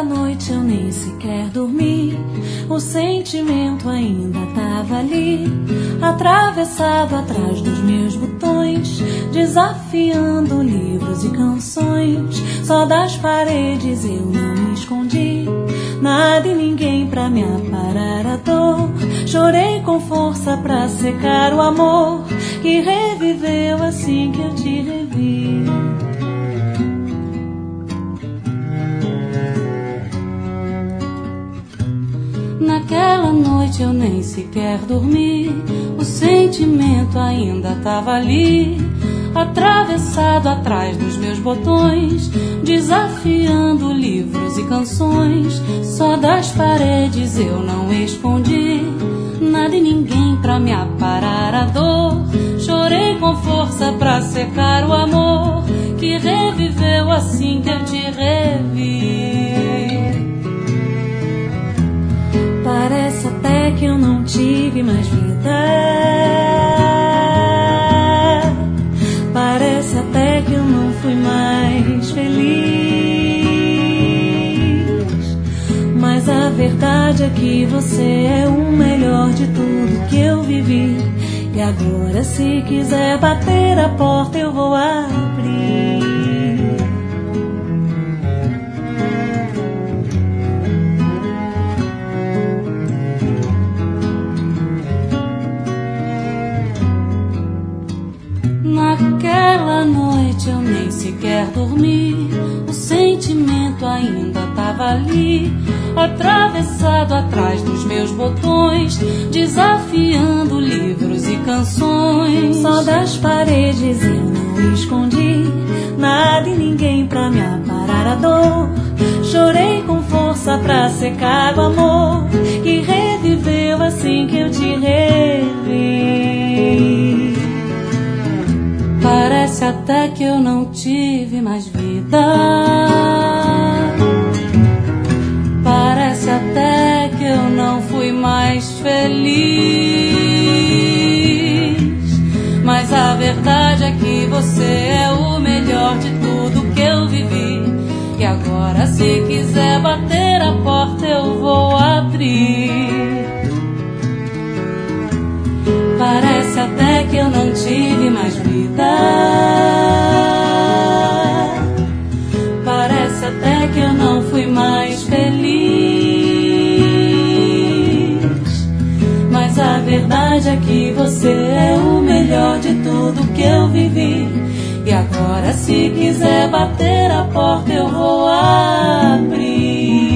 noite eu nem sequer dormi. O sentimento ainda tava ali, atravessado atrás dos meus botões, desafiando livros e canções. Só das paredes eu não me escondi, nada e ninguém pra me aparar a dor. Chorei com força pra secar o amor que reviveu assim que eu te revi. Naquela noite eu nem sequer dormi. O sentimento ainda tava ali, atravessado atrás dos meus botões, desafiando livros e canções. Só das paredes eu não escondi, nada e ninguém pra me aparar a dor. Chorei com força pra secar o amor que reviveu assim que eu te revi. Parece até que eu não tive mais vida, parece até que eu não fui mais feliz. Mas a verdade é que você é o melhor de tudo que eu vivi. E agora, se quiser bater a porta, eu vou abrir. Naquela noite eu nem sequer dormi. O sentimento ainda tava ali, atravessado atrás dos meus botões, desafiando livros e canções. Só das paredes eu não escondi, nada e ninguém pra me aparar a dor. Chorei com força pra secar o amor que reviveu assim que eu te revi. Parece até que eu não tive mais vida, parece até que eu não fui mais feliz. Mas a verdade é que você é o melhor de tudo que eu vivi. E agora, se quiser bater a porta, eu vou abrir. Parece até que eu não tive mais vida, parece até que eu não fui mais feliz. Mas a verdade é que você é o melhor de tudo que eu vivi. E agora, se quiser bater a porta, eu vou abrir.